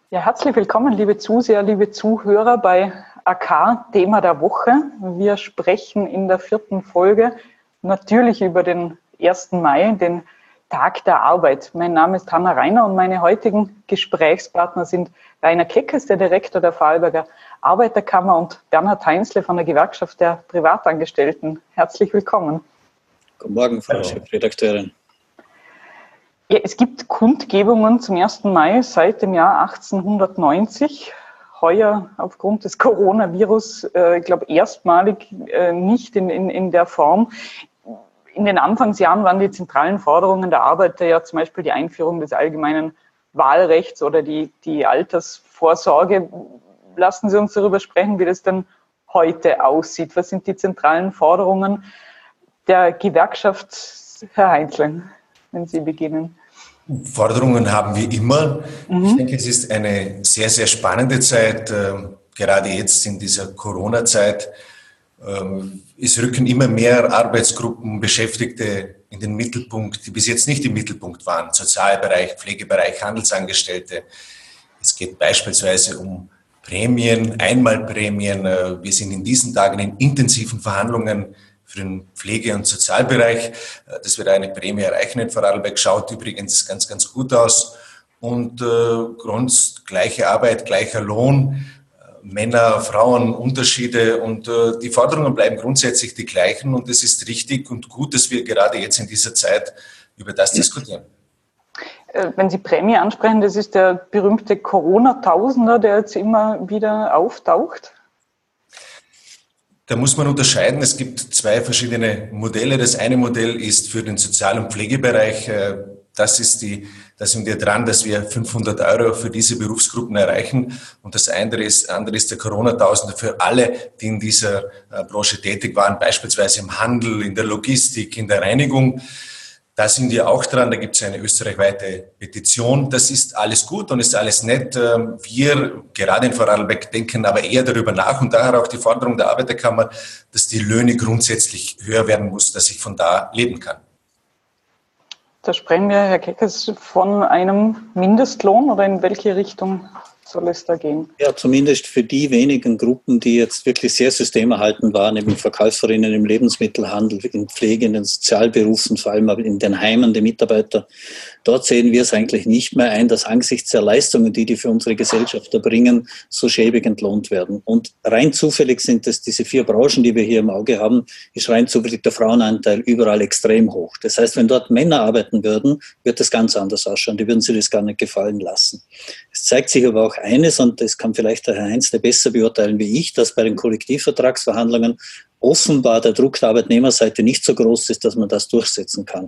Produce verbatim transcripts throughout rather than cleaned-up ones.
Ja, herzlich willkommen, liebe Zuseher, liebe Zuhörer bei A K, Thema der Woche. Wir sprechen in der vierten Folge natürlich über den ersten Mai, den Tag der Arbeit. Mein Name ist Hanna Reiner und meine heutigen Gesprächspartner sind Rainer Keckes, der Direktor der Vorarlberger Arbeiterkammer, und Bernhard Heinzle von der Gewerkschaft der Privatangestellten. Herzlich willkommen. Guten Morgen, Frau Chefredakteurin. Ja, es gibt Kundgebungen zum ersten Mai seit dem Jahr achtzehnhundertneunzig. Heuer aufgrund des Coronavirus, äh, ich glaube, erstmalig äh, nicht in, in, in der Form. In den Anfangsjahren waren die zentralen Forderungen der Arbeiter ja zum Beispiel die Einführung des allgemeinen Wahlrechts oder die, die Altersvorsorge. Lassen Sie uns darüber sprechen, wie das denn heute aussieht. Was sind die zentralen Forderungen der Gewerkschaft, Herr Heinzle, wenn Sie beginnen? Forderungen haben wir immer. Mhm. Ich denke, es ist eine sehr, sehr spannende Zeit, äh, gerade jetzt in dieser Corona-Zeit. Ähm, es rücken immer mehr Arbeitsgruppen, Beschäftigte in den Mittelpunkt, die bis jetzt nicht im Mittelpunkt waren. Sozialbereich, Pflegebereich, Handelsangestellte. Es geht beispielsweise um Prämien, Einmalprämien. Wir sind in diesen Tagen in intensiven Verhandlungen für den Pflege- und Sozialbereich, dass wir da eine Prämie erreichen in Vorarlberg. Schaut übrigens ganz, ganz gut aus. Und äh, Grund, gleiche Arbeit, gleicher Lohn, Männer, Frauen, Unterschiede, und äh, die Forderungen bleiben grundsätzlich die gleichen, und es ist richtig und gut, dass wir gerade jetzt in dieser Zeit über das diskutieren. Wenn Sie Prämie ansprechen, das ist der berühmte Corona-Tausender, der jetzt immer wieder auftaucht. Da muss man unterscheiden. Es gibt zwei verschiedene Modelle. Das eine Modell ist für den Sozial- und Pflegebereich. Das ist die, da sind wir dran, dass wir fünfhundert Euro für diese Berufsgruppen erreichen. Und das andere ist, andere ist der Corona-Tausender für alle, die in dieser Branche tätig waren, beispielsweise im Handel, in der Logistik, in der Reinigung. Da sind wir auch dran, da gibt es eine österreichweite Petition. Das ist alles gut und ist alles nett. Wir, gerade in Vorarlberg, denken aber eher darüber nach, und daher auch die Forderung der Arbeiterkammer, dass die Löhne grundsätzlich höher werden muss, dass ich von da leben kann. Da sprechen wir, Herr Keckes, von einem Mindestlohn, oder in welche Richtung soll es da gehen? Ja, zumindest für die wenigen Gruppen, die jetzt wirklich sehr systemerhaltend waren, eben Verkäuferinnen im Lebensmittelhandel, in Pflege, in den Sozialberufen, vor allem in den Heimen, die Mitarbeiter. Dort sehen wir es eigentlich nicht mehr ein, dass angesichts der Leistungen, die die für unsere Gesellschaft erbringen, so schäbig entlohnt werden. Und rein zufällig sind es diese vier Branchen, die wir hier im Auge haben, ist rein zufällig der Frauenanteil überall extrem hoch. Das heißt, wenn dort Männer arbeiten würden, wird das ganz anders ausschauen. Die würden sich das gar nicht gefallen lassen. Es zeigt sich aber auch eines, und das kann vielleicht der Herr Heinzle besser beurteilen wie ich, dass bei den Kollektivvertragsverhandlungen offenbar der Druck der Arbeitnehmerseite nicht so groß ist, dass man das durchsetzen kann.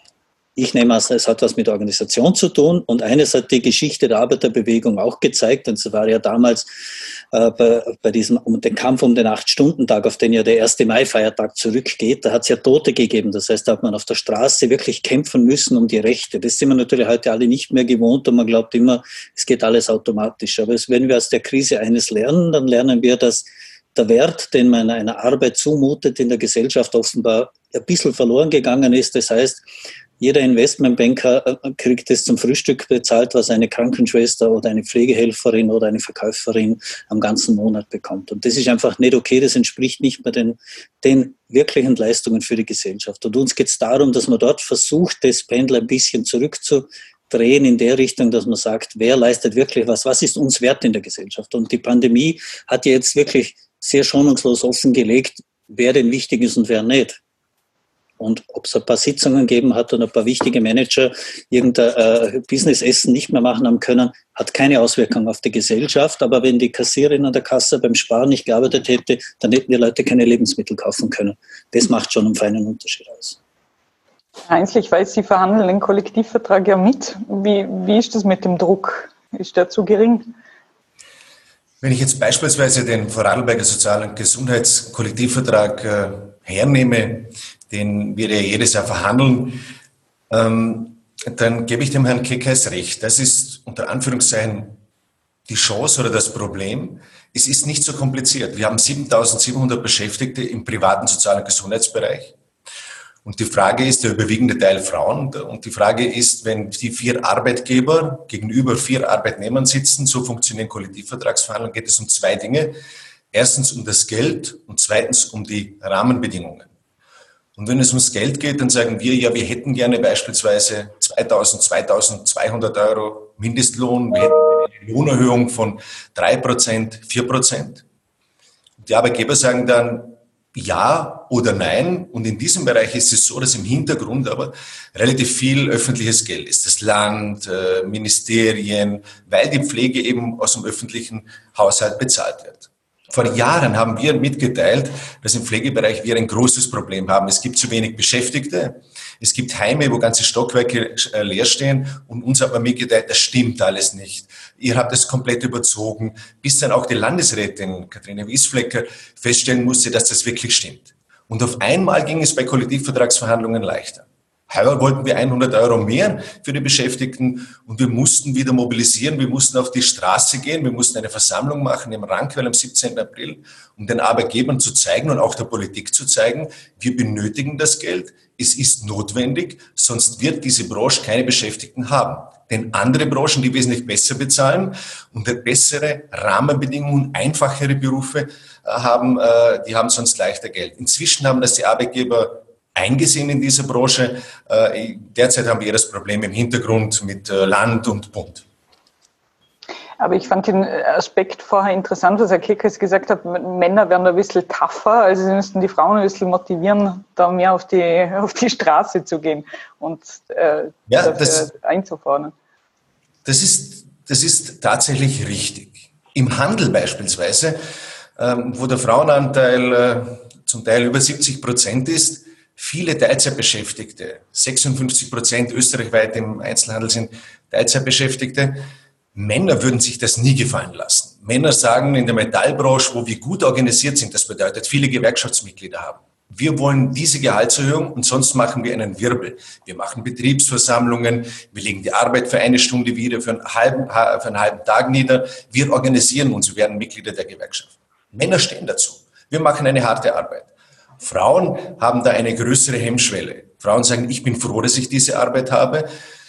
Ich nehme an, es hat was mit Organisation zu tun, und eines hat die Geschichte der Arbeiterbewegung auch gezeigt, und es war ja damals äh, bei, bei diesem um den Kampf um den Acht-Stunden-Tag, auf den ja der erste Mai-Feiertag zurückgeht, da hat es ja Tote gegeben. Das heißt, da hat man auf der Straße wirklich kämpfen müssen um die Rechte. Das sind wir natürlich heute alle nicht mehr gewohnt, und man glaubt immer, es geht alles automatisch. Aber wenn wir aus der Krise eines lernen, dann lernen wir, dass der Wert, den man einer Arbeit zumutet, in der Gesellschaft offenbar ein bisschen verloren gegangen ist. Das heißt, jeder Investmentbanker kriegt es zum Frühstück bezahlt, was eine Krankenschwester oder eine Pflegehelferin oder eine Verkäuferin am ganzen Monat bekommt. Und das ist einfach nicht okay, das entspricht nicht mehr den, den wirklichen Leistungen für die Gesellschaft. Und uns geht es darum, dass man dort versucht, das Pendel ein bisschen zurückzudrehen in der Richtung, dass man sagt, wer leistet wirklich was, was ist uns wert in der Gesellschaft. Und die Pandemie hat ja jetzt wirklich sehr schonungslos offengelegt, wer denn wichtig ist und wer nicht. Und ob es ein paar Sitzungen gegeben hat und ein paar wichtige Manager irgendein äh, Business-Essen nicht mehr machen haben können, hat keine Auswirkung auf die Gesellschaft. Aber wenn die Kassiererin an der Kasse beim Sparen nicht gearbeitet hätte, dann hätten die Leute keine Lebensmittel kaufen können. Das macht schon einen feinen Unterschied aus. Heinzle, ich weiß, Sie verhandeln den Kollektivvertrag ja mit. Wie, wie ist das mit dem Druck? Ist der zu gering? Wenn ich jetzt beispielsweise den Vorarlberger Sozial- und Gesundheitskollektivvertrag äh, hernehme, den wir ja jedes Jahr verhandeln, ähm, dann gebe ich dem Herrn Keckes recht. Das ist unter Anführungszeichen die Chance oder das Problem. Es ist nicht so kompliziert. Wir haben siebentausendsiebenhundert Beschäftigte im privaten Sozial- und Gesundheitsbereich. Und die Frage ist, der überwiegende Teil Frauen. Und die Frage ist, wenn die vier Arbeitgeber gegenüber vier Arbeitnehmern sitzen, so funktionieren Kollektivvertragsverhandlungen, geht es um zwei Dinge. Erstens um das Geld und zweitens um die Rahmenbedingungen. Und wenn es ums Geld geht, dann sagen wir, ja, wir hätten gerne beispielsweise zweitausend, zweitausendzweihundert Euro Mindestlohn, wir hätten eine Lohnerhöhung von drei Prozent, vier Prozent. Die Arbeitgeber sagen dann ja oder nein. Und in diesem Bereich ist es so, dass im Hintergrund aber relativ viel öffentliches Geld ist. Das Land, äh, Ministerien, weil die Pflege eben aus dem öffentlichen Haushalt bezahlt wird. Vor Jahren haben wir mitgeteilt, dass im Pflegebereich wir ein großes Problem haben. Es gibt zu wenig Beschäftigte. Es gibt Heime, wo ganze Stockwerke leer stehen. Und uns hat man mitgeteilt, das stimmt alles nicht. Ihr habt es komplett überzogen, bis dann auch die Landesrätin Katharina Wiesflecker feststellen musste, dass das wirklich stimmt. Und auf einmal ging es bei Kollektivvertragsverhandlungen leichter. Heuer wollten wir hundert Euro mehr für die Beschäftigten und wir mussten wieder mobilisieren, wir mussten auf die Straße gehen, wir mussten eine Versammlung machen im Rankwell am siebzehnten April, um den Arbeitgebern zu zeigen und auch der Politik zu zeigen, wir benötigen das Geld, es ist notwendig, sonst wird diese Branche keine Beschäftigten haben. Denn andere Branchen, die wesentlich besser bezahlen und bessere Rahmenbedingungen, einfachere Berufe haben, die haben sonst leichter Geld. Inzwischen haben das die Arbeitgeber eingesehen in dieser Branche. Derzeit haben wir eher das Problem im Hintergrund mit Land und Bund. Aber ich fand den Aspekt vorher interessant, was Herr Kirkes gesagt hat, Männer werden ein bisschen tougher, also sie müssten die Frauen ein bisschen motivieren, da mehr auf die, auf die Straße zu gehen und äh, ja, das einzufordern. Das ist, das ist tatsächlich richtig. Im Handel beispielsweise, ähm, wo der Frauenanteil äh, zum Teil über siebzig Prozent ist, viele Teilzeitbeschäftigte, sechsundfünfzig Prozent österreichweit im Einzelhandel sind Teilzeitbeschäftigte. Männer würden sich das nie gefallen lassen. Männer sagen in der Metallbranche, wo wir gut organisiert sind, das bedeutet viele Gewerkschaftsmitglieder haben. Wir wollen diese Gehaltserhöhung und sonst machen wir einen Wirbel. Wir machen Betriebsversammlungen, wir legen die Arbeit für eine Stunde wieder, für einen halben, für einen halben Tag nieder. Wir organisieren uns, wir werden Mitglieder der Gewerkschaft. Männer stehen dazu. Wir machen eine harte Arbeit. Frauen haben da eine größere Hemmschwelle. Frauen sagen, ich bin froh, dass ich diese Arbeit habe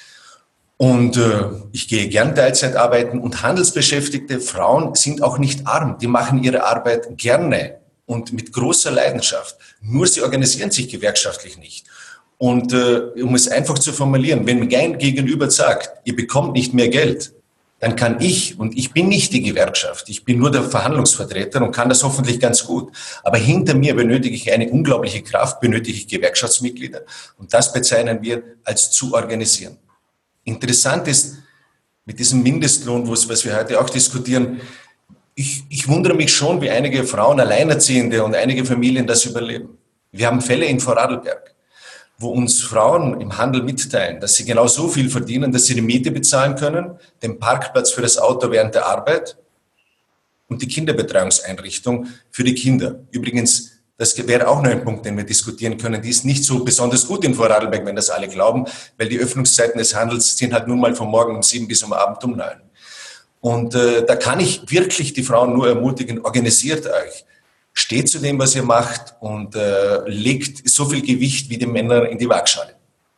und äh, ich gehe gern Teilzeit arbeiten. Und handelsbeschäftigte Frauen sind auch nicht arm. Die machen ihre Arbeit gerne und mit großer Leidenschaft. Nur sie organisieren sich gewerkschaftlich nicht. Und äh, um es einfach zu formulieren, wenn mein Gegenüber sagt, ihr bekommt nicht mehr Geld, dann kann ich, und ich bin nicht die Gewerkschaft, ich bin nur der Verhandlungsvertreter und kann das hoffentlich ganz gut. Aber hinter mir benötige ich eine unglaubliche Kraft, benötige ich Gewerkschaftsmitglieder. Und das bezeichnen wir als zu organisieren. Interessant ist, mit diesem Mindestlohn, was wir heute auch diskutieren, ich, ich wundere mich schon, wie einige Frauen, Alleinerziehende und einige Familien das überleben. Wir haben Fälle in Vorarlberg, wo uns Frauen im Handel mitteilen, dass sie genau so viel verdienen, dass sie die Miete bezahlen können, den Parkplatz für das Auto während der Arbeit und die Kinderbetreuungseinrichtung für die Kinder. Übrigens, das wäre auch noch ein Punkt, den wir diskutieren können. Die ist nicht so besonders gut in Vorarlberg, wenn das alle glauben, weil die Öffnungszeiten des Handels sind halt nun mal von morgen um sieben bis am Abend um neun. Und äh, da kann ich wirklich die Frauen nur ermutigen, organisiert euch. Steht zu dem, was ihr macht und äh, legt so viel Gewicht wie die Männer in die Waagschale.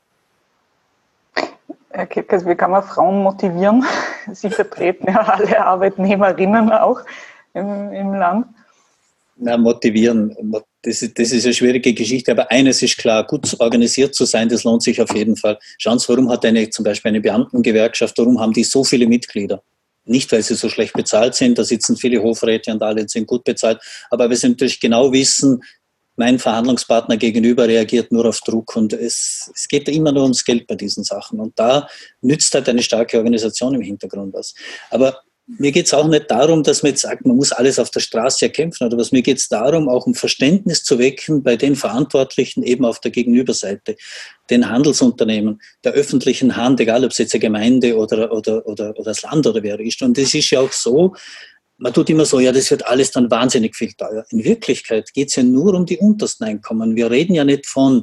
Herr Kirkes, wie kann man Frauen motivieren? Sie vertreten ja alle Arbeitnehmerinnen auch im, im Land. Na, motivieren, das ist, das ist eine schwierige Geschichte, aber eines ist klar, gut organisiert zu sein, das lohnt sich auf jeden Fall. Schauen Sie, warum hat eine, zum Beispiel eine Beamtengewerkschaft, warum haben die so viele Mitglieder? Nicht, weil sie so schlecht bezahlt sind, da sitzen viele Hofräte und alle sind gut bezahlt, aber weil sie natürlich genau wissen, mein Verhandlungspartner gegenüber reagiert nur auf Druck und es, es geht immer nur ums Geld bei diesen Sachen und da nützt halt eine starke Organisation im Hintergrund was. Aber mir geht es auch nicht darum, dass man jetzt sagt, man muss alles auf der Straße erkämpfen oder was. Mir geht es darum, auch um Verständnis zu wecken bei den Verantwortlichen eben auf der Gegenüberseite, den Handelsunternehmen, der öffentlichen Hand, egal ob es jetzt eine Gemeinde oder, oder, oder, oder das Land oder wer ist. Und es ist ja auch so, man tut immer so, ja, das wird alles dann wahnsinnig viel teuer. In Wirklichkeit geht es ja nur um die untersten Einkommen. Wir reden ja nicht von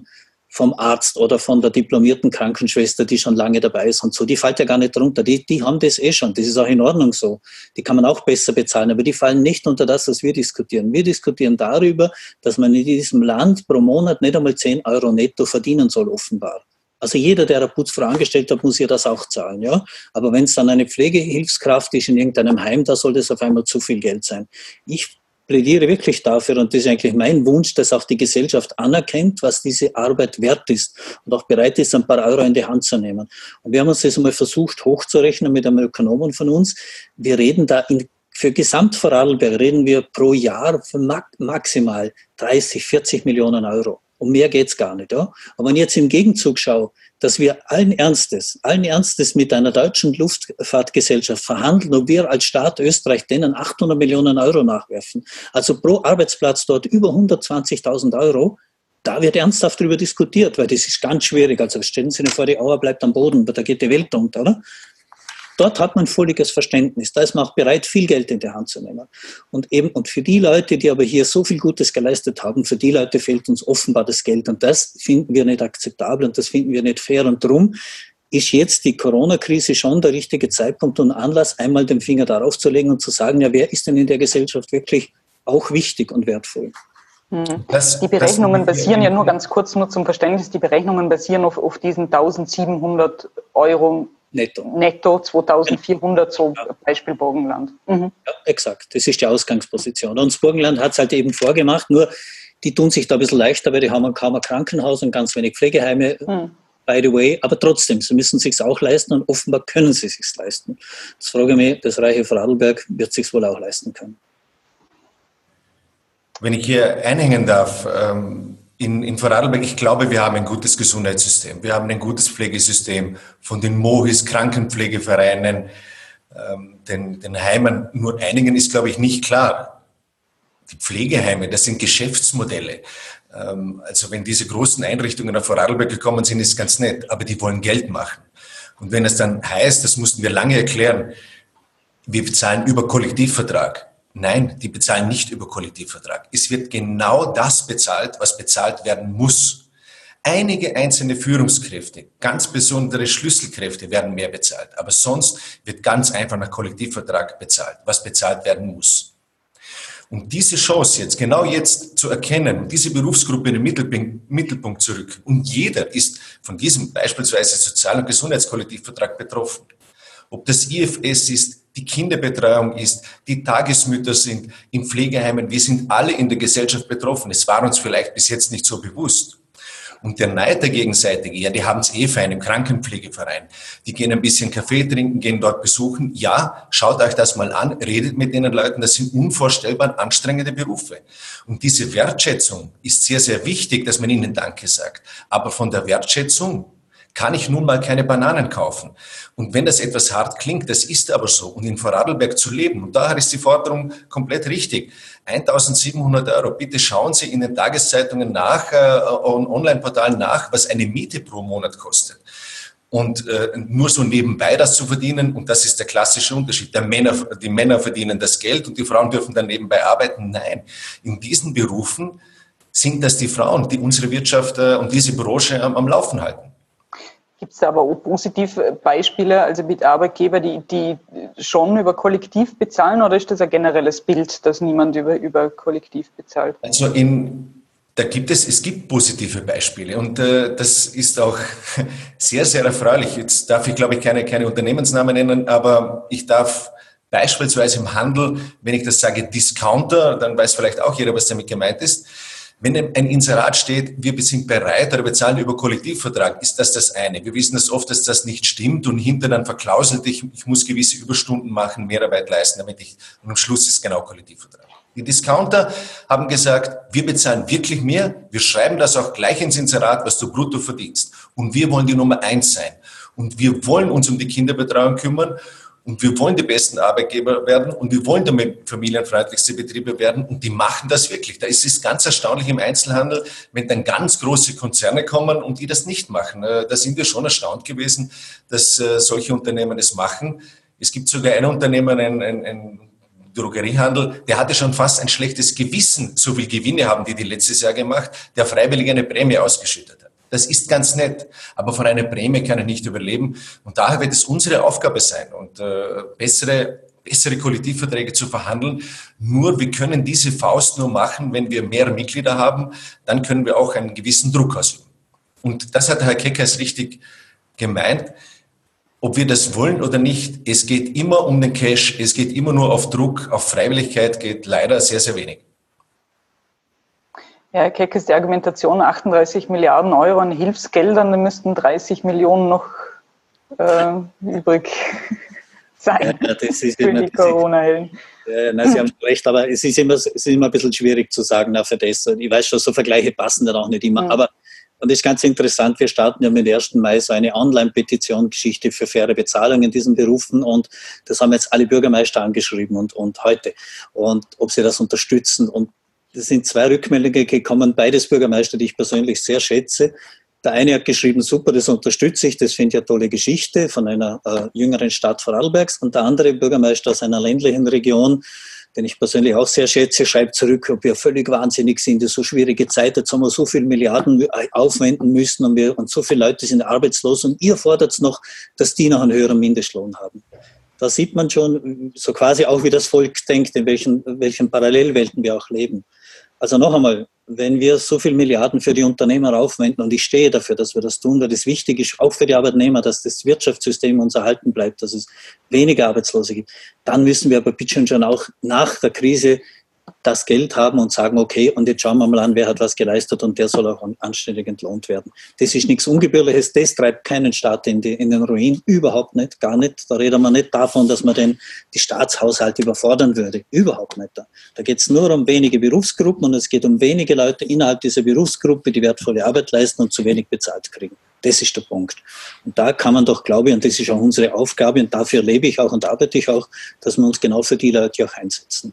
vom Arzt oder von der diplomierten Krankenschwester, die schon lange dabei ist und so, die fällt ja gar nicht drunter. Die, die haben das eh schon. Das ist auch in Ordnung so. Die kann man auch besser bezahlen, aber die fallen nicht unter das, was wir diskutieren. Wir diskutieren darüber, dass man in diesem Land pro Monat nicht einmal zehn Euro netto verdienen soll, offenbar. Also jeder, der eine Putzfrau angestellt hat, muss ja das auch zahlen, ja. Aber wenn es dann eine Pflegehilfskraft ist in irgendeinem Heim, da soll das auf einmal zu viel Geld sein. Ich plädiere wirklich dafür, und das ist eigentlich mein Wunsch, dass auch die Gesellschaft anerkennt, was diese Arbeit wert ist und auch bereit ist, ein paar Euro in die Hand zu nehmen. Und wir haben uns das einmal versucht hochzurechnen mit einem Ökonomen von uns. Wir reden da in, für Gesamtvorarlberg reden wir pro Jahr für maximal dreißig, vierzig Millionen Euro. Um mehr geht's gar nicht. Ja? Aber wenn ich jetzt im Gegenzug schaue, dass wir allen Ernstes, allen Ernstes mit einer deutschen Luftfahrtgesellschaft verhandeln, ob wir als Staat Österreich denen achthundert Millionen Euro nachwerfen, also pro Arbeitsplatz dort über hundertzwanzigtausend Euro, da wird ernsthaft darüber diskutiert, weil das ist ganz schwierig. Also stellen Sie sich vor, die Auer bleibt am Boden, da geht die Welt unter, oder? Dort hat man völliges Verständnis. Da ist man auch bereit, viel Geld in die Hand zu nehmen. Und eben, und für die Leute, die aber hier so viel Gutes geleistet haben, für die Leute fehlt uns offenbar das Geld. Und das finden wir nicht akzeptabel und das finden wir nicht fair. Und darum ist jetzt die Corona-Krise schon der richtige Zeitpunkt und Anlass, einmal den Finger darauf zu legen und zu sagen, ja, wer ist denn in der Gesellschaft wirklich auch wichtig und wertvoll? Das, die Berechnungen das, basieren ja nur ganz kurz, nur zum Verständnis, die Berechnungen basieren auf, auf diesen eintausendsiebenhundert Euro Netto. Netto zweitausendvierhundert, so ja. Beispiel Burgenland. Mhm. Ja, exakt, das ist die Ausgangsposition. Und das Burgenland hat es halt eben vorgemacht, nur die tun sich da ein bisschen leichter, weil die haben kaum ein Krankenhaus und ganz wenig Pflegeheime, mhm. by the way. Aber trotzdem, sie müssen es sich auch leisten und offenbar können sie es sich leisten. Das frage ich mich, das reiche Vorarlberg wird es sich wohl auch leisten können. Wenn ich hier einhängen darf, ähm In, in Vorarlberg, ich glaube, wir haben ein gutes Gesundheitssystem. Wir haben ein gutes Pflegesystem von den MOHIs, Krankenpflegevereinen, ähm, den, den Heimen. Nur einigen ist, glaube ich, nicht klar. Die Pflegeheime, das sind Geschäftsmodelle. Ähm, also wenn diese großen Einrichtungen nach Vorarlberg gekommen sind, ist ganz nett, aber die wollen Geld machen. Und wenn es dann heißt, das mussten wir lange erklären, wir bezahlen über Kollektivvertrag. Nein, die bezahlen nicht über Kollektivvertrag. Es wird genau das bezahlt, was bezahlt werden muss. Einige einzelne Führungskräfte, ganz besondere Schlüsselkräfte werden mehr bezahlt. Aber sonst wird ganz einfach nach Kollektivvertrag bezahlt, was bezahlt werden muss. Und diese Chance jetzt, genau jetzt zu erkennen, diese Berufsgruppe in den Mittelpunkt, Mittelpunkt zu rücken. Und jeder ist von diesem beispielsweise Sozial- und Gesundheitskollektivvertrag betroffen. Ob das I F S ist, die Kinderbetreuung ist, die Tagesmütter sind, in Pflegeheimen, wir sind alle in der Gesellschaft betroffen. Es war uns vielleicht bis jetzt nicht so bewusst. Und der Neid der Gegenseitige, ja, die haben es eh fein im Krankenpflegeverein. Die gehen ein bisschen Kaffee trinken, gehen dort besuchen. Ja, schaut euch das mal an, redet mit den Leuten. Das sind unvorstellbar anstrengende Berufe. Und diese Wertschätzung ist sehr, sehr wichtig, dass man ihnen Danke sagt. Aber von der Wertschätzung kann ich nun mal keine Bananen kaufen. Und wenn das etwas hart klingt, das ist aber so. Und in Vorarlberg zu leben, und daher ist die Forderung komplett richtig. eintausendsiebenhundert Euro, bitte schauen Sie in den Tageszeitungen nach, äh, und Online-Portalen nach, was eine Miete pro Monat kostet. Und äh, nur so nebenbei das zu verdienen, und das ist der klassische Unterschied. Der Männer, die Männer verdienen das Geld und die Frauen dürfen dann nebenbei arbeiten. Nein, in diesen Berufen sind das die Frauen, die unsere Wirtschaft äh, und diese Branche am, am Laufen halten. Gibt es da aber auch positive Beispiele, also mit Arbeitgeber, die, die schon über Kollektiv bezahlen, oder ist das ein generelles Bild, dass niemand über, über Kollektiv bezahlt? Also in, da gibt es, es gibt positive Beispiele und äh, das ist auch sehr, sehr erfreulich. Jetzt darf ich, glaube ich, keine, keine Unternehmensnamen nennen, aber ich darf beispielsweise im Handel, wenn ich das sage Discounter, dann weiß vielleicht auch jeder, was damit gemeint ist. Wenn ein Inserat steht, wir sind bereit oder bezahlen über Kollektivvertrag, ist das das eine. Wir wissen das oft, dass das nicht stimmt und hinter dann verklauselt, ich, ich muss gewisse Überstunden machen, Mehrarbeit leisten, damit ich, und am Schluss ist genau Kollektivvertrag. Die Discounter haben gesagt, wir bezahlen wirklich mehr, wir schreiben das auch gleich ins Inserat, was du brutto verdienst. Und wir wollen die Nummer eins sein. Und wir wollen uns um die Kinderbetreuung kümmern. Und wir wollen die besten Arbeitgeber werden und wir wollen damit familienfreundlichste Betriebe werden und die machen das wirklich. Da ist es ganz erstaunlich im Einzelhandel, wenn dann ganz große Konzerne kommen und die das nicht machen. Da sind wir schon erstaunt gewesen, dass solche Unternehmen es machen. Es gibt sogar ein Unternehmen, ein, ein, ein Drogeriehandel, der hatte schon fast ein schlechtes Gewissen, so viel Gewinne haben die die letztes Jahr gemacht, der freiwillig eine Prämie ausgeschüttet hat. Das ist ganz nett, aber von einer Prämie kann ich nicht überleben. Und daher wird es unsere Aufgabe sein, und äh, bessere, bessere Kollektivverträge zu verhandeln. Nur wir können diese Faust nur machen, wenn wir mehr Mitglieder haben. Dann können wir auch einen gewissen Druck ausüben. Und das hat Herr Keckers richtig gemeint. Ob wir das wollen oder nicht, es geht immer um den Cash, es geht immer nur auf Druck, auf Freiwilligkeit geht leider sehr, sehr wenig. Ja, Herr Keckers, die Argumentation achtunddreißig Milliarden Euro an Hilfsgeldern, da müssten dreißig Millionen noch äh, übrig sein ja, das ist für immer, die Corona-Helden. Ja, nein, Sie haben recht, aber es ist, immer, es ist immer ein bisschen schwierig zu sagen, na, für das. Ich weiß schon, so Vergleiche passen dann auch nicht immer, mhm. aber und das ist ganz interessant, wir starten ja mit dem ersten Mai so eine Online-Petition-Geschichte für faire Bezahlung in diesen Berufen, und das haben jetzt alle Bürgermeister angeschrieben und, und heute, und ob sie das unterstützen. Und es sind zwei Rückmeldungen gekommen, beides Bürgermeister, die ich persönlich sehr schätze. Der eine hat geschrieben, super, das unterstütze ich, das finde ich eine tolle Geschichte von einer äh, jüngeren Stadt Vorarlbergs. Und der andere Bürgermeister aus einer ländlichen Region, den ich persönlich auch sehr schätze, schreibt zurück, ob wir völlig wahnsinnig sind, das ist so schwierige Zeit, jetzt haben wir so viele Milliarden aufwenden müssen und, wir, und so viele Leute sind arbeitslos und ihr fordert noch, dass die noch einen höheren Mindestlohn haben. Da sieht man schon so quasi auch, wie das Volk denkt, in welchen, welchen Parallelwelten wir auch leben. Also noch einmal, wenn wir so viele Milliarden für die Unternehmer aufwenden, und ich stehe dafür, dass wir das tun, weil das wichtig ist, auch für die Arbeitnehmer, dass das Wirtschaftssystem uns erhalten bleibt, dass es weniger Arbeitslose gibt, dann müssen wir aber bitte schon auch nach der Krise das Geld haben und sagen, okay, und jetzt schauen wir mal an, wer hat was geleistet und der soll auch anständig entlohnt werden. Das ist nichts Ungebührliches, das treibt keinen Staat in, die, in den Ruin, überhaupt nicht, gar nicht. Da reden wir nicht davon, dass man den, die Staatshaushalte überfordern würde, überhaupt nicht. Da, da geht es nur um wenige Berufsgruppen und es geht um wenige Leute innerhalb dieser Berufsgruppe, die wertvolle Arbeit leisten und zu wenig bezahlt kriegen. Das ist der Punkt. Und da kann man doch, glaube ich, und das ist auch unsere Aufgabe und dafür lebe ich auch und arbeite ich auch, dass wir uns genau für die Leute auch einsetzen.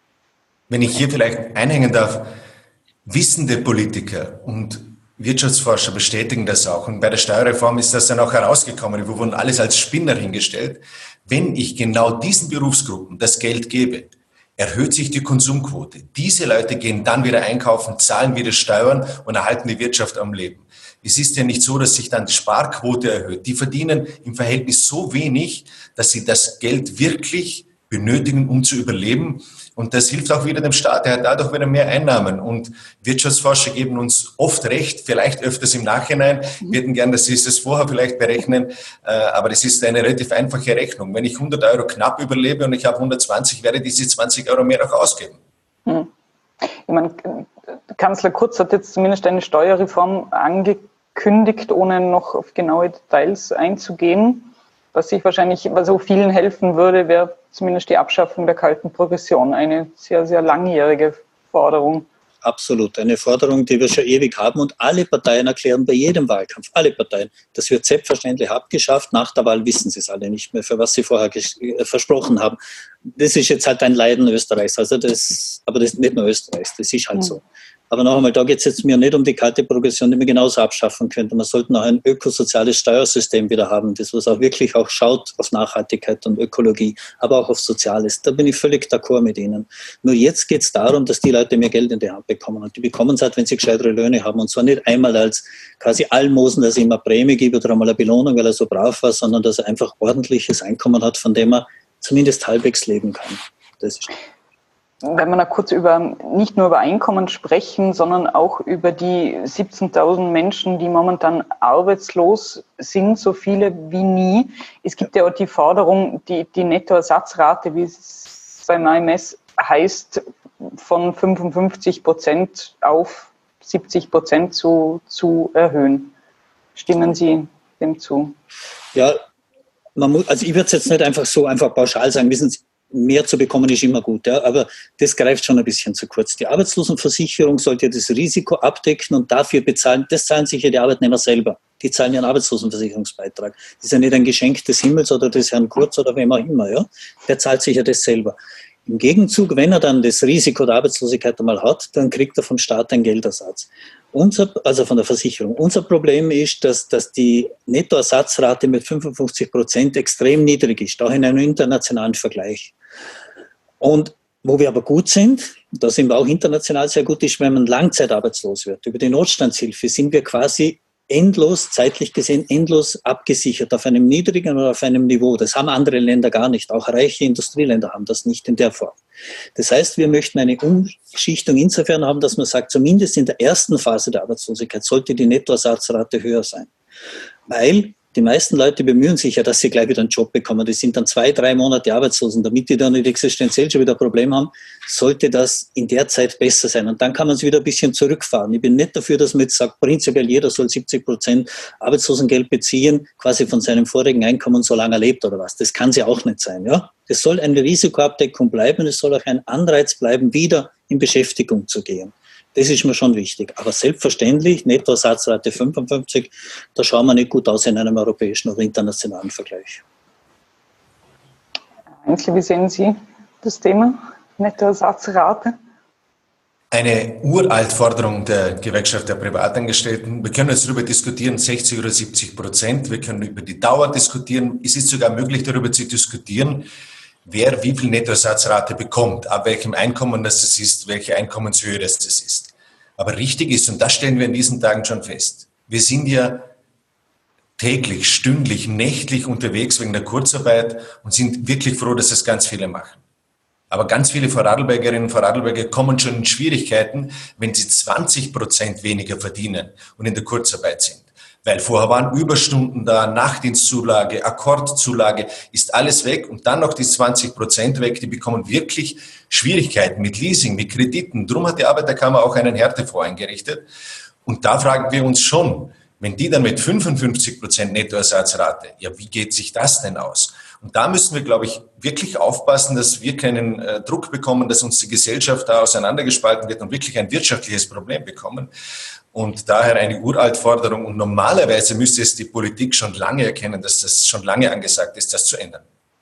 Wenn ich hier vielleicht einhängen darf, wissende Politiker und Wirtschaftsforscher bestätigen das auch. Und bei der Steuerreform ist das dann auch herausgekommen. Wir wurden alles als Spinner hingestellt. Wenn ich genau diesen Berufsgruppen das Geld gebe, erhöht sich die Konsumquote. Diese Leute gehen dann wieder einkaufen, zahlen wieder Steuern und erhalten die Wirtschaft am Leben. Es ist ja nicht so, dass sich dann die Sparquote erhöht. Die verdienen im Verhältnis so wenig, dass sie das Geld wirklich benötigen, um zu überleben. Und das hilft auch wieder dem Staat. Er hat dadurch wieder mehr Einnahmen. Und Wirtschaftsforscher geben uns oft recht, vielleicht öfters im Nachhinein. Wir hätten gern, dass sie es vorher vielleicht berechnen. Aber das ist eine relativ einfache Rechnung. Wenn ich hundert Euro knapp überlebe und ich habe hundertzwanzig, werde ich diese zwanzig Euro mehr auch ausgeben. Hm. Ich meine, Kanzler Kurz hat jetzt zumindest eine Steuerreform angekündigt, ohne noch auf genaue Details einzugehen. Was sich wahrscheinlich, was auch vielen helfen würde, wäre zumindest die Abschaffung der kalten Progression. Eine sehr, sehr langjährige Forderung. Absolut. Eine Forderung, die wir schon ewig haben. Und alle Parteien erklären bei jedem Wahlkampf, alle Parteien, das wird selbstverständlich abgeschafft. Nach der Wahl wissen sie es alle nicht mehr, für was sie vorher versprochen haben. Das ist jetzt halt ein Leiden Österreichs. Also das, aber das ist nicht nur Österreichs, das ist halt mhm. so. Aber noch einmal, da geht es jetzt mir nicht um die kalte Progression, die man genauso abschaffen könnte. Man sollte noch ein ökosoziales Steuersystem wieder haben, das was auch wirklich auch schaut auf Nachhaltigkeit und Ökologie, aber auch auf Soziales. Da bin ich völlig d'accord mit Ihnen. Nur jetzt geht es darum, dass die Leute mehr Geld in die Hand bekommen. Und die bekommen es halt, wenn sie gescheitere Löhne haben. Und zwar nicht einmal als quasi Almosen, dass es immer Prämie gibt oder einmal eine Belohnung, weil er so brav war, sondern dass er einfach ordentliches Einkommen hat, von dem er zumindest halbwegs leben kann. Das ist Wenn wir noch kurz über, nicht nur über Einkommen sprechen, sondern auch über die siebzehntausend Menschen, die momentan arbeitslos sind, so viele wie nie. Es gibt ja auch die Forderung, die, die Nettoersatzrate, wie es beim A M S heißt, von fünfundfünfzig Prozent auf siebzig Prozent zu, zu erhöhen. Stimmen Sie dem zu? Ja, man muss, also ich würde es jetzt nicht einfach so einfach pauschal sagen, wissen Sie, mehr zu bekommen ist immer gut, ja, aber das greift schon ein bisschen zu kurz. Die Arbeitslosenversicherung sollte das Risiko abdecken und dafür bezahlen, das zahlen sich ja die Arbeitnehmer selber. Die zahlen ihren Arbeitslosenversicherungsbeitrag. Das ist ja nicht ein Geschenk des Himmels oder des Herrn Kurz oder wem auch immer, ja. Der zahlt sich ja das selber. Im Gegenzug, wenn er dann das Risiko der Arbeitslosigkeit einmal hat, dann kriegt er vom Staat einen Geldersatz. Unser, also von der Versicherung. Unser Problem ist, dass, dass die Nettoersatzrate mit fünfundfünfzig Prozent extrem niedrig ist, auch in einem internationalen Vergleich. Und wo wir aber gut sind, da sind wir auch international sehr gut, ist, wenn man langzeitarbeitslos wird. Über die Notstandshilfe sind wir quasi endlos, zeitlich gesehen, endlos abgesichert auf einem niedrigen oder auf einem Niveau. Das haben andere Länder gar nicht. Auch reiche Industrieländer haben das nicht in der Form. Das heißt, wir möchten eine Umschichtung insofern haben, dass man sagt, zumindest in der ersten Phase der Arbeitslosigkeit sollte die Nettoersatzrate höher sein. Weil die meisten Leute bemühen sich ja, dass sie gleich wieder einen Job bekommen. Die sind dann zwei, drei Monate arbeitslos. Und damit die dann nicht existenziell schon wieder ein Problem haben, sollte das in der Zeit besser sein. Und dann kann man es wieder ein bisschen zurückfahren. Ich bin nicht dafür, dass man jetzt sagt, prinzipiell jeder soll siebzig Prozent Arbeitslosengeld beziehen, quasi von seinem vorigen Einkommen, solange er lebt oder was. Das kann es ja auch nicht sein. Ja? Es soll eine Risikoabdeckung bleiben. Es soll auch ein Anreiz bleiben, wieder in Beschäftigung zu gehen. Das ist mir schon wichtig. Aber selbstverständlich, Nettoersatzrate fünfundfünfzig, da schauen wir nicht gut aus in einem europäischen oder internationalen Vergleich. Einzel, wie sehen Sie das Thema Nettoersatzrate? Eine uralt Forderung der Gewerkschaft der Privatangestellten. Wir können jetzt darüber diskutieren, sechzig oder siebzig Prozent. Wir können über die Dauer diskutieren. Es ist sogar möglich, darüber zu diskutieren, wer wie viel Nettoersatzrate bekommt, ab welchem Einkommen das ist, welche Einkommenshöhe das ist. Aber richtig ist, und das stellen wir in diesen Tagen schon fest, wir sind ja täglich, stündlich, nächtlich unterwegs wegen der Kurzarbeit und sind wirklich froh, dass das ganz viele machen. Aber ganz viele Vorarlbergerinnen und Vorarlberger kommen schon in Schwierigkeiten, wenn sie zwanzig Prozent weniger verdienen und in der Kurzarbeit sind. Weil vorher waren Überstunden da, Nachtdienstzulage, Akkordzulage, ist alles weg und dann noch die zwanzig Prozent weg, die bekommen wirklich Schwierigkeiten mit Leasing, mit Krediten. Darum hat die Arbeiterkammer auch einen Härtefonds eingerichtet. Und da fragen wir uns schon, wenn die dann mit fünfundfünfzig Prozent Nettoersatzrate, ja, wie geht sich das denn aus? Und da müssen wir, glaube ich, wirklich aufpassen, dass wir keinen äh, Druck bekommen, dass uns die Gesellschaft da auseinandergespalten wird und wirklich ein wirtschaftliches Problem bekommen. Und daher eine Uraltforderung. Und normalerweise müsste es die Politik schon lange erkennen, dass das schon lange angesagt ist, das zu ändern.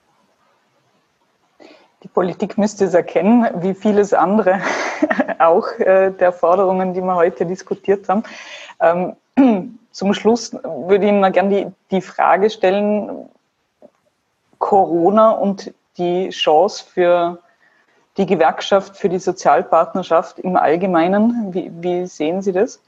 Die Politik müsste es erkennen, wie vieles andere auch äh, der Forderungen, die wir heute diskutiert haben. Ähm, zum Schluss würde ich Ihnen mal gerne die, die Frage stellen, Corona und die Chance für die Gewerkschaft, für die Sozialpartnerschaft im Allgemeinen. Wie, wie sehen Sie das?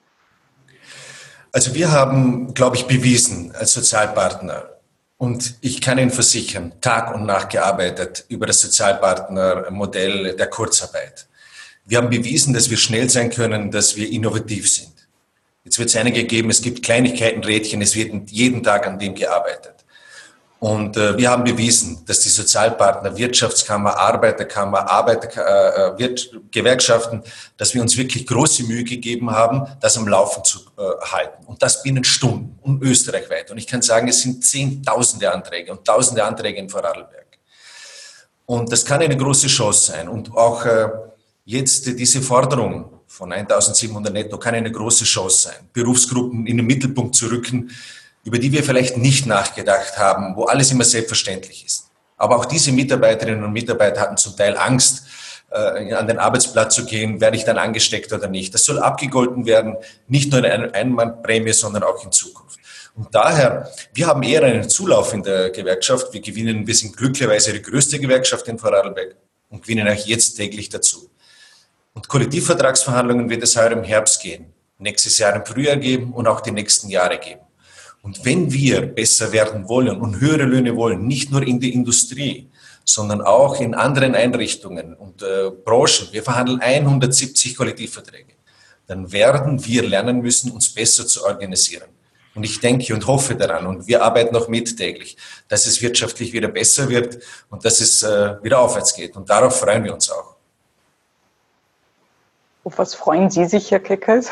Also wir haben, glaube ich, bewiesen als Sozialpartner, und ich kann Ihnen versichern, Tag und Nacht gearbeitet über das Sozialpartnermodell der Kurzarbeit. Wir haben bewiesen, dass wir schnell sein können, dass wir innovativ sind. Jetzt wird es einige geben, es gibt Kleinigkeiten, Rädchen, es wird jeden Tag an dem gearbeitet. Und äh, wir haben bewiesen, dass die Sozialpartner, Wirtschaftskammer, Arbeiterkammer, Arbeiter, äh, Wirt, Gewerkschaften, dass wir uns wirklich große Mühe gegeben haben, das am Laufen zu äh, halten. Und das binnen Stunden und österreichweit. Und ich kann sagen, es sind Zehntausende Anträge und Tausende Anträge in Vorarlberg. Und das kann eine große Chance sein. Und auch äh, jetzt äh, diese Forderung von eintausendsiebenhundert netto kann eine große Chance sein, Berufsgruppen in den Mittelpunkt zu rücken, über die wir vielleicht nicht nachgedacht haben, wo alles immer selbstverständlich ist. Aber auch diese Mitarbeiterinnen und Mitarbeiter hatten zum Teil Angst, äh, an den Arbeitsplatz zu gehen, werde ich dann angesteckt oder nicht. Das soll abgegolten werden, nicht nur eine Einmannprämie, sondern auch in Zukunft. Und daher, wir haben eher einen Zulauf in der Gewerkschaft. Wir gewinnen, wir sind glücklicherweise die größte Gewerkschaft in Vorarlberg und gewinnen auch jetzt täglich dazu. Und Kollektivvertragsverhandlungen wird es heuer im Herbst gehen, nächstes Jahr im Frühjahr geben und auch die nächsten Jahre geben. Und wenn wir besser werden wollen und höhere Löhne wollen, nicht nur in der Industrie, sondern auch in anderen Einrichtungen und äh, Branchen, wir verhandeln hundertsiebzig Kollektivverträge, dann werden wir lernen müssen, uns besser zu organisieren. Und ich denke und hoffe daran, und wir arbeiten noch mit täglich, dass es wirtschaftlich wieder besser wird und dass es äh, wieder aufwärts geht. Und darauf freuen wir uns auch. Auf was freuen Sie sich, Herr Keckels?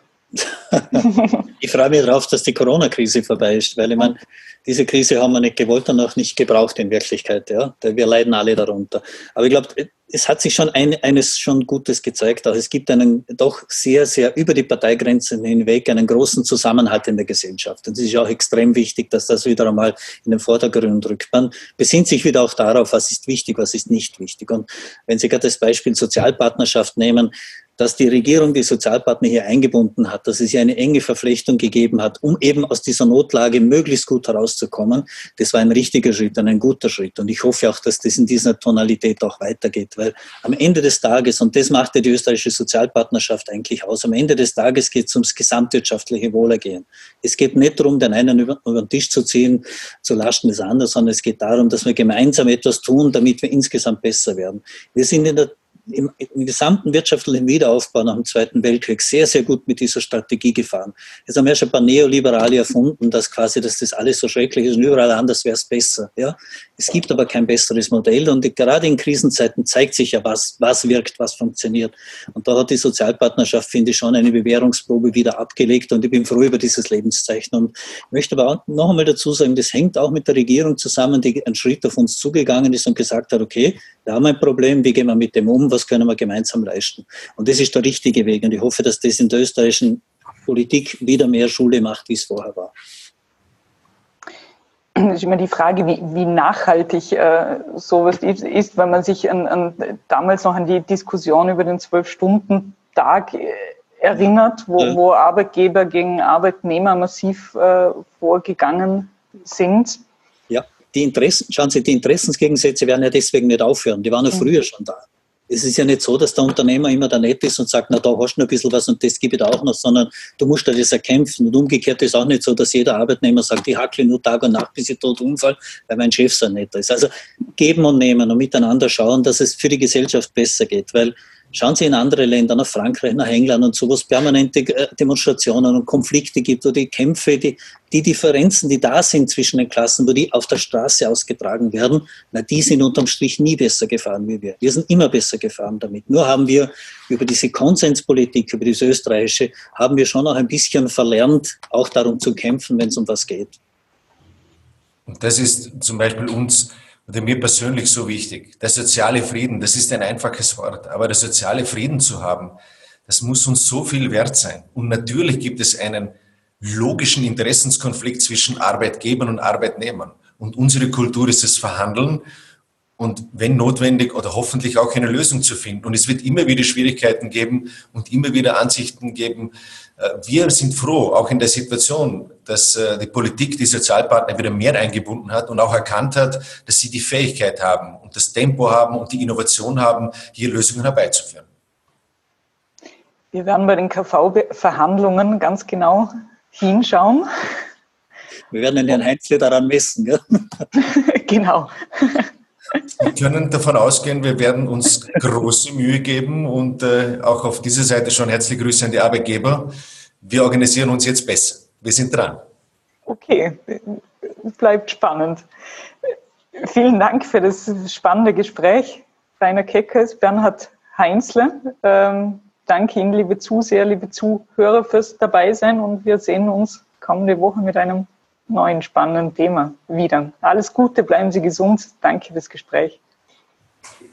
Ich freue mich darauf, dass die Corona-Krise vorbei ist, weil ich meine, diese Krise haben wir nicht gewollt und auch nicht gebraucht in Wirklichkeit. Ja? Wir leiden alle darunter. Aber ich glaube, es hat sich schon ein, eines schon Gutes gezeigt. Auch es gibt einen doch sehr, sehr über die Parteigrenzen hinweg einen großen Zusammenhalt in der Gesellschaft. Und es ist auch extrem wichtig, dass das wieder einmal in den Vordergrund rückt. Man besinnt sich wieder auch darauf, was ist wichtig, was ist nicht wichtig. Und wenn Sie gerade das Beispiel Sozialpartnerschaft nehmen, dass die Regierung die Sozialpartner hier eingebunden hat, dass es hier eine enge Verflechtung gegeben hat, um eben aus dieser Notlage möglichst gut herauszukommen, das war ein richtiger Schritt und ein guter Schritt. Und ich hoffe auch, dass das in dieser Tonalität auch weitergeht, weil am Ende des Tages, und das macht ja die österreichische Sozialpartnerschaft eigentlich aus, am Ende des Tages geht es ums gesamtwirtschaftliche Wohlergehen. Es geht nicht darum, den einen über, über den Tisch zu ziehen, zu Lasten des anderen, sondern es geht darum, dass wir gemeinsam etwas tun, damit wir insgesamt besser werden. Wir sind in der Im, im gesamten wirtschaftlichen Wiederaufbau nach dem Zweiten Weltkrieg sehr, sehr gut mit dieser Strategie gefahren. Jetzt haben wir schon ein paar Neoliberale erfunden, dass quasi, dass das alles so schrecklich ist und überall anders wäre es besser. Ja? Es gibt aber kein besseres Modell und gerade in Krisenzeiten zeigt sich ja, was, was wirkt, was funktioniert. Und da hat die Sozialpartnerschaft, finde ich, schon eine Bewährungsprobe wieder abgelegt und ich bin froh über dieses Lebenszeichen. Und ich möchte aber auch noch einmal dazu sagen, das hängt auch mit der Regierung zusammen, die einen Schritt auf uns zugegangen ist und gesagt hat, okay, wir haben ein Problem, wie gehen wir mit dem um, was können wir gemeinsam leisten. Und das ist der richtige Weg. Und ich hoffe, dass das in der österreichischen Politik wieder mehr Schule macht, wie es vorher war. Das ist immer die Frage, wie, wie nachhaltig äh, sowas ist, ist, wenn man sich an, an, damals noch an die Diskussion über den Zwölf-Stunden-Tag erinnert, wo, ja. wo Arbeitgeber gegen Arbeitnehmer massiv äh, vorgegangen sind. Ja, die Interessen, schauen Sie, die Interessensgegensätze werden ja deswegen nicht aufhören. Die waren ja früher schon da. Es ist ja nicht so, dass der Unternehmer immer der Nett ist und sagt, na, da hast du noch ein bisschen was und das gebe ich dir auch noch, sondern du musst dir das erkämpfen. Und umgekehrt ist auch nicht so, dass jeder Arbeitnehmer sagt, ich hackle nur Tag und Nacht, bis ich tot umfall, weil mein Chef so nett ist. Also geben und nehmen und miteinander schauen, dass es für die Gesellschaft besser geht, weil schauen Sie in andere Länder, nach Frankreich, nach England und so, wo es permanente Demonstrationen und Konflikte gibt, wo die Kämpfe, die, die Differenzen, die da sind zwischen den Klassen, wo die auf der Straße ausgetragen werden, na, die sind unterm Strich nie besser gefahren wie wir. Wir sind immer besser gefahren damit. Nur haben wir über diese Konsenspolitik, über diese österreichische, haben wir schon auch ein bisschen verlernt, auch darum zu kämpfen, wenn es um was geht. Und das ist zum Beispiel uns oder mir persönlich so wichtig. Der soziale Frieden, das ist ein einfaches Wort, aber der soziale Frieden zu haben, das muss uns so viel wert sein. Und natürlich gibt es einen logischen Interessenskonflikt zwischen Arbeitgebern und Arbeitnehmern. Und unsere Kultur ist das Verhandeln und wenn notwendig oder hoffentlich auch eine Lösung zu finden. Und es wird immer wieder Schwierigkeiten geben und immer wieder Ansichten geben. Wir sind froh, auch in der Situation, dass die Politik die Sozialpartner wieder mehr eingebunden hat und auch erkannt hat, dass sie die Fähigkeit haben und das Tempo haben und die Innovation haben, hier Lösungen herbeizuführen. Wir werden bei den K V-Verhandlungen ganz genau hinschauen. Wir werden den Herrn Heinzle daran messen. Gell? Genau. Wir können davon ausgehen, wir werden uns große Mühe geben und äh, auch auf dieser Seite schon herzliche Grüße an die Arbeitgeber. Wir organisieren uns jetzt besser. Wir sind dran. Okay, bleibt spannend. Vielen Dank für das spannende Gespräch. Rainer Keckers, Bernhard Heinzle. Ähm, danke Ihnen, liebe Zuseher, liebe Zuhörer, fürs Dabeisein und wir sehen uns kommende Woche mit einem neuen spannenden Thema wieder. Alles Gute, bleiben Sie gesund. Danke fürs Gespräch.